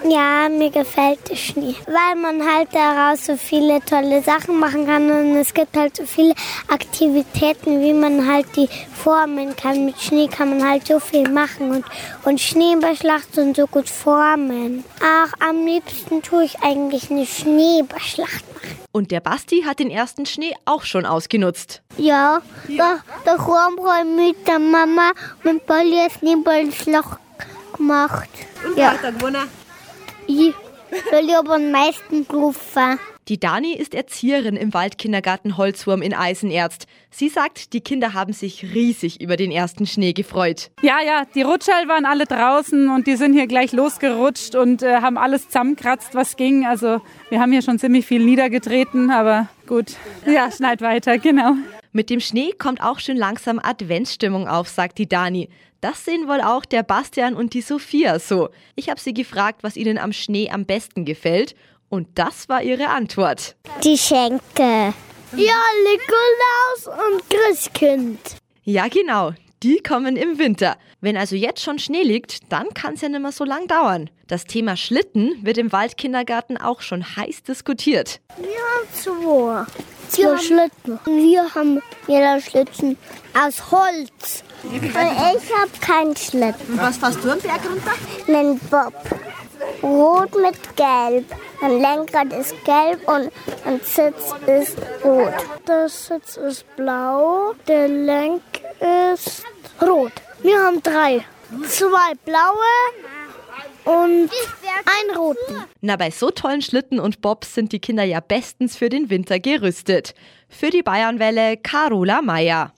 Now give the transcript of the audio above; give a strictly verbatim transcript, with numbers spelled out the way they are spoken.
Ja, mir gefällt der Schnee, weil man halt daraus so viele tolle Sachen machen kann und es gibt halt so viele Aktivitäten, wie man halt die formen kann. Mit Schnee kann man halt so viel machen und, und Schneeballschlacht und so gut formen. Auch am liebsten tue ich eigentlich eine Schneeballschlacht machen. Und der Basti hat den ersten Schnee auch schon ausgenutzt. Ja, da, da haben wir mit der Mama mit Balli eine Schneeballschlacht gemacht. Und ja. weiter gewonnen? Ich will aber am meisten gerufen. Die Dani ist Erzieherin im Waldkindergarten Holzwurm in Eisenerzt. Sie sagt, die Kinder haben sich riesig über den ersten Schnee gefreut. Ja, ja, die Rutscherl waren alle draußen und die sind hier gleich losgerutscht und äh, haben alles zusammengekratzt, was ging. Also wir haben hier schon ziemlich viel niedergetreten, aber gut. Ja, schneit weiter, genau. Mit dem Schnee kommt auch schon langsam Adventsstimmung auf, sagt die Dani. Das sehen wohl auch der Bastian und die Sophia so. Ich habe sie gefragt, was ihnen am Schnee am besten gefällt. Und das war ihre Antwort. Die Schenke. Ja, Nikolaus und Christkind. Ja, genau. Die kommen im Winter. Wenn also jetzt schon Schnee liegt, dann kann es ja nicht mehr so lang dauern. Das Thema Schlitten wird im Waldkindergarten auch schon heiß diskutiert. Wir haben zwei. Zwei Schlitten. Wir haben jeder Schlitten aus Holz. Und ich habe keinen Schlitten. Und was fährst du am Berg runter? Einen Bob. Rot mit Gelb. Ein Lenkrad ist gelb und ein Sitz ist rot. Der Sitz ist blau, der Lenk ist rot. Wir haben drei. Zwei blaue und einen roten. Na, bei so tollen Schlitten und Bobs sind die Kinder ja bestens für den Winter gerüstet. Für die Bayernwelle Carola Meier.